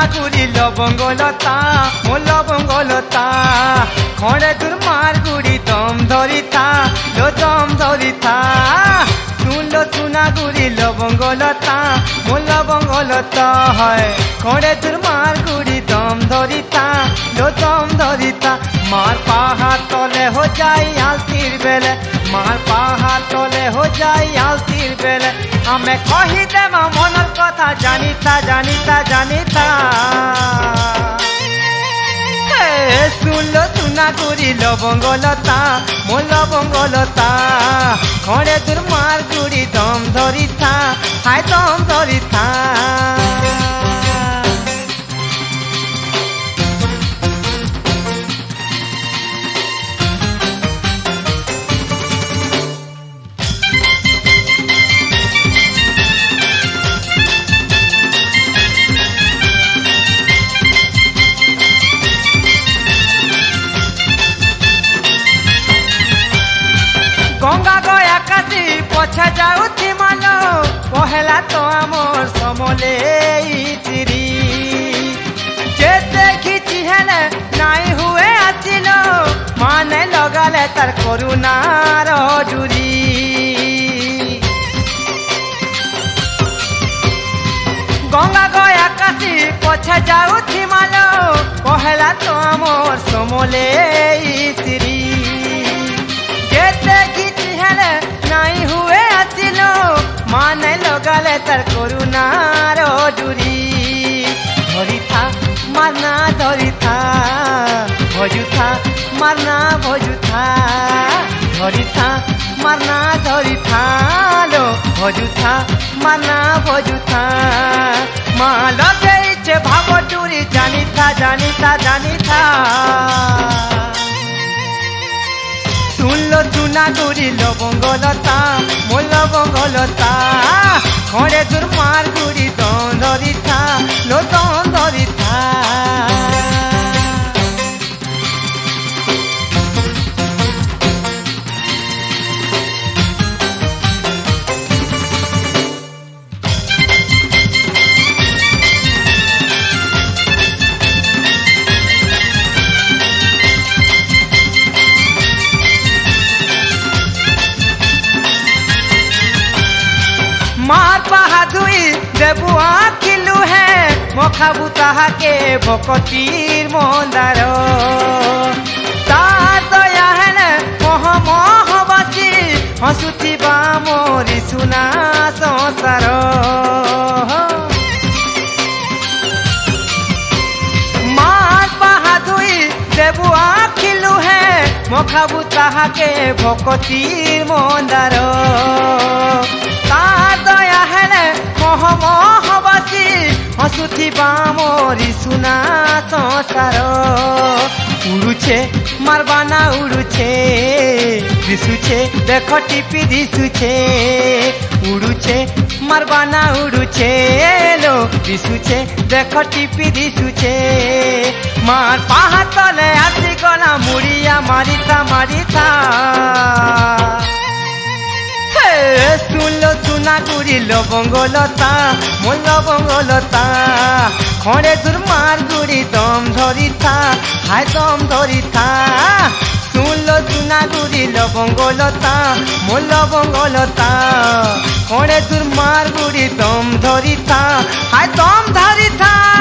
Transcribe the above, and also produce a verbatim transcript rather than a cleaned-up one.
গুড়ি লবঙ্গ লতা মো লবঙ্গ লতা খড়ে দূর মার গুড়ি দম ধরিথা লো দম ধরিথা শুনলো চুনা গুড়ি লবঙ্গ লতা মো লবঙ্গ লতা হয় খড়ে দূর মার গুড়ি দম ধরিথা লো দম ধরিথা মার পাহা তলে হো যাই আলতির বেলে মার পাহা তলে হো যাই আলতির বেলে আমি কহি দেবা মনের কথা জানিতা জানিতা জানিতা শুনলো চুনা গুড়ি লবঙ্গ লতা মো লবঙ্গ লতা খড়ে দূর মার গুড়ি দম ধরিথা হায় দম ধরিথা गंगा गया काशी पछे जाऊथी मानो पहला तो आमर समले श्री जे देखी हेले नाई हुए आसिलो माने लगाले तार करुणार जुरी गंगा गया काशी पछे जाऊथी मानो पहला तो आमर समले श्री जे देखी नाई हुए आसिलो माने लगाले तार करुणार जुरी धरिथा मारना धरिथा भजुथा मारना भजुथा धरिथा मारना धरिथा लो भजुथा मारना भजुथा मा लगे इच्छे भाव चुरी जानिथा जानिथा जानिथा শুনলো চুনা গুড়ি লবঙ্গ লতা মো লবঙ্গ লতা খড়ে দূর মার গুড়ি দম ধরিথা লো দম ধরিথা मार पाहादुई देबुआ किलु है मखाबु ताहा के भकतीर मंदार तार दया है मोह मोहबासी हसुथिबा मोरी सुना संसार मार पाहादुई देबुआ किलु है मखाबु ताहा के भकतीर मंदार तार दया है मोह मोहबासी हसुथिबा मोरी सुना संसार उड़ुछे मारबाना उड़ुछे दिशुछे देख टिपी दिशुछे उड़ुछे मारबाना उड़ुछे लो दिशुछे देख टिपी दिशुछे मार पाहा तले आसी गला मुड़िया मारिता मारिता শুনলো চুনা গুড়ি লবঙ্গ লতা মো লবঙ্গ লতা খড়ে দূর মার গুড়ি দম ধরিথা হায় দম ধরিথা শুনলো চুনা গুড়ি লবঙ্গ লতা মো লবঙ্গ লতা খড়ে দূর মার গুড়ি দম ধরিথা হায় দম ধরিথা